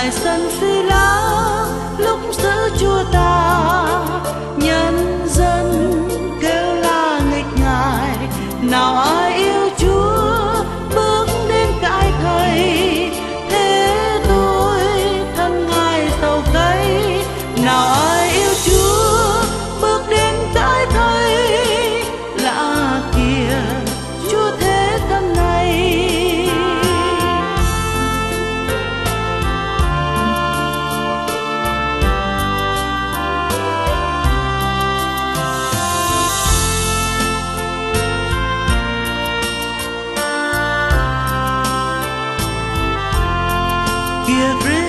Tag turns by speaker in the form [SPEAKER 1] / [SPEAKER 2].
[SPEAKER 1] lại sân phi lá lúc giữa chua ta. Nhân dân kêu la nghịch ngài, nào ai yêu Chúa bước đến cãi thầy. Thế tôi thân ngài sầu cay, nào ai yêu Chúa bước đến cãi thầy. Lạ kìa Chúa thế thân này. Kìa